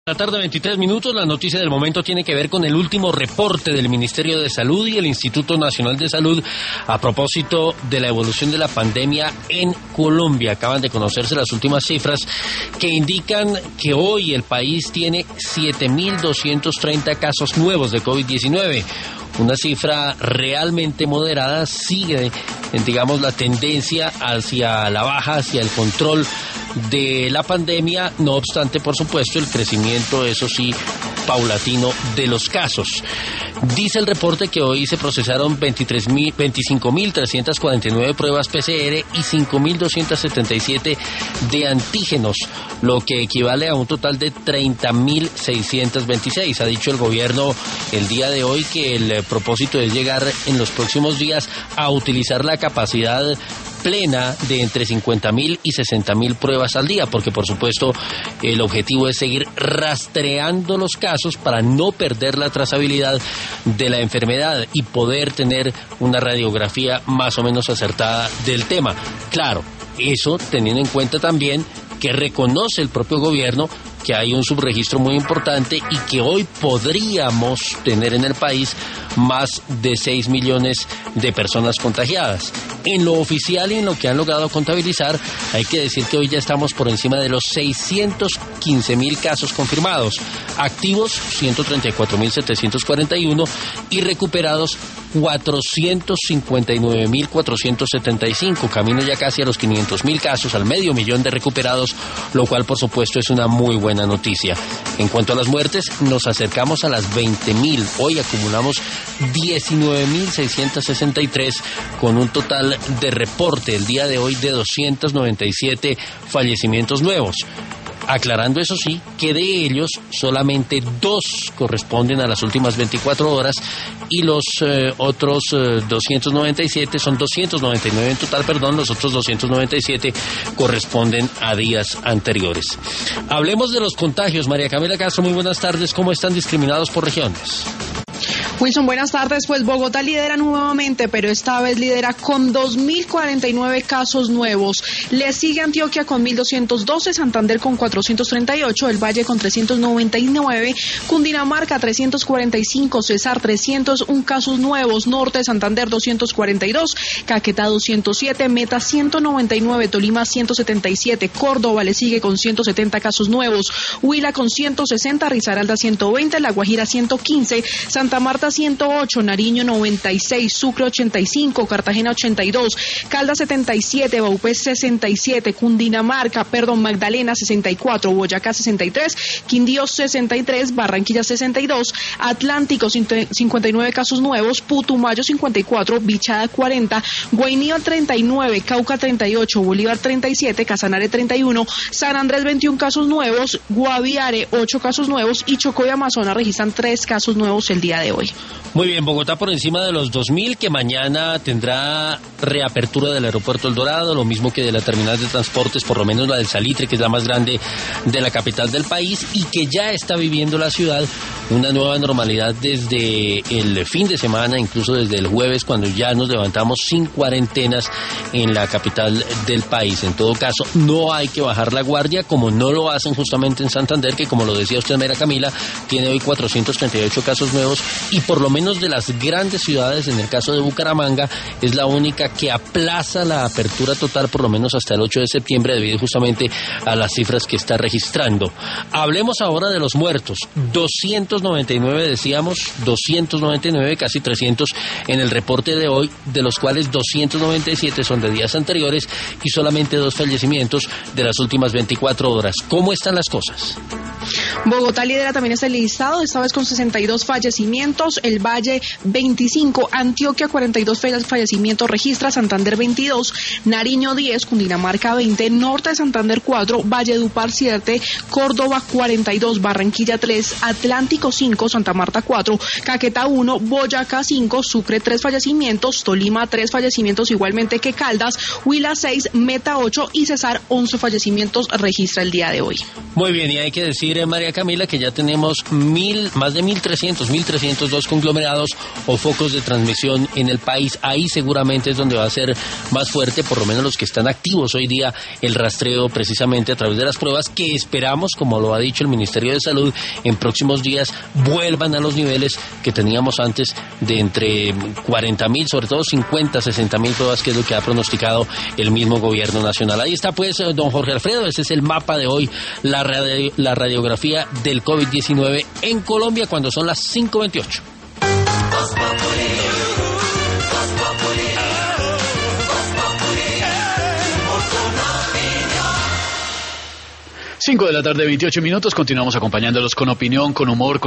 La tarde, 23 minutos. La noticia del momento tiene que ver con el último reporte del Ministerio de Salud y el Instituto Nacional de Salud a propósito de la evolución de la pandemia en Colombia. Acaban de conocerse las últimas cifras que indican que hoy el país tiene 7.230 casos nuevos de COVID-19. Una cifra realmente moderada. Sigue, digamos, la tendencia hacia la baja, hacia el control de la pandemia. No obstante, por supuesto, el crecimiento, eso sí, paulatino de los casos. Dice el reporte que hoy se procesaron 25.349 pruebas PCR y 5.277 de antígenos, lo que equivale a un total de 30.626. Ha dicho el gobierno el día de hoy que el propósito es llegar en los próximos días a utilizar la capacidad plena de entre 50.000 y 60.000 pruebas al día, porque por supuesto el objetivo es seguir rastreando los casos para no perder la trazabilidad de la enfermedad y poder tener una radiografía más o menos acertada del tema. Claro, eso teniendo en cuenta también que reconoce el propio gobierno que hay un subregistro muy importante y que hoy podríamos tener en el país más de 6 millones de personas contagiadas. En lo oficial y en lo que han logrado contabilizar, hay que decir que hoy ya estamos por encima de los 615.000 casos confirmados, activos 134.741 y recuperados 459.475, camino ya casi a los 500.000 casos, al 500.000 de recuperados, lo cual por supuesto es una muy buena noticia. En cuanto a las muertes, nos acercamos a las 20.000, hoy acumulamos 19.663 con un total de reporte el día de hoy de 297 fallecimientos nuevos. Aclarando, eso sí, que de ellos solamente 2 corresponden a las últimas 24 horas y los otros 297 son 299 en total, los otros 297 corresponden a días anteriores. Hablemos de los contagios. María Camila Castro, muy buenas tardes. ¿Cómo están discriminados por regiones? Wilson, buenas tardes. Pues Bogotá lidera nuevamente, pero esta vez lidera con 2.049 casos nuevos. Le sigue Antioquia con 1.212, Santander con 438, El Valle con 399, Cundinamarca 345, Cesar 301 casos nuevos, Norte de Santander 242, Caquetá 207, Meta 199, Tolima 177, Córdoba le sigue con 170 casos nuevos, Huila con 160, Risaralda 120, La Guajira 115, Santa Marta 108, Nariño 96, Sucre 85, Cartagena 82, Caldas 77, Vaupés 67, Magdalena 64, Boyacá 63, Quindío 63, Barranquilla 62, Atlántico 59 casos nuevos, Putumayo 54, Bichada 40, Guainía 39, Cauca 38, Bolívar 37, Casanare 31, San Andrés 21 casos nuevos, Guaviare 8 casos nuevos y Chocó y Amazonas registran 3 casos nuevos el día de hoy. Muy bien, Bogotá por encima de los 2.000, que mañana tendrá reapertura del aeropuerto El Dorado, lo mismo que de la terminal de transportes, por lo menos la del Salitre, que es la más grande de la capital del país, y que ya está viviendo la ciudad una nueva normalidad desde el fin de semana, incluso desde el jueves, cuando ya nos levantamos sin cuarentenas en la capital del país. En todo caso, no hay que bajar la guardia, como no lo hacen justamente en Santander, que como lo decía usted, María Camila, tiene hoy 438 casos nuevos, y por lo menos de las grandes ciudades, en el caso de Bucaramanga, es la única que aplaza la apertura total por lo menos hasta el 8 de septiembre debido justamente a las cifras que está registrando. Hablemos ahora de los muertos. 299 decíamos, 299, casi 300 en el reporte de hoy, de los cuales 297 son de días anteriores y solamente 2 fallecimientos de las últimas 24 horas. ¿Cómo están las cosas? Bogotá lidera también este listado, esta vez con 62 fallecimientos, El Valle 25, Antioquia 42 fallecimientos registra, Santander 22, Nariño 10, Cundinamarca 20, Norte de Santander 4, Valledupar 7, Córdoba 42, Barranquilla 3, Atlántico 5, Santa Marta 4, Caquetá 1, Boyacá 5, Sucre 3 fallecimientos, Tolima 3 fallecimientos igualmente que Caldas, Huila 6, Meta 8 y Cesar 11 fallecimientos registra el día de hoy. Muy bien, y hay que decir, María María Camila, que ya tenemos más de 1.302 conglomerados o focos de transmisión en el país. Ahí seguramente es donde va a ser más fuerte, por lo menos los que están activos hoy día, el rastreo precisamente a través de las pruebas que esperamos, como lo ha dicho el Ministerio de Salud, en próximos días vuelvan a los niveles que teníamos antes de entre 40.000, sobre todo 50-60.000 pruebas, que es lo que ha pronosticado el mismo gobierno nacional. Ahí está pues don Jorge Alfredo, ese es el mapa de hoy, la radiografía del COVID-19 en Colombia cuando son las 5:28. 5 de la tarde, 28 minutos. Continuamos acompañándolos con opinión, con humor,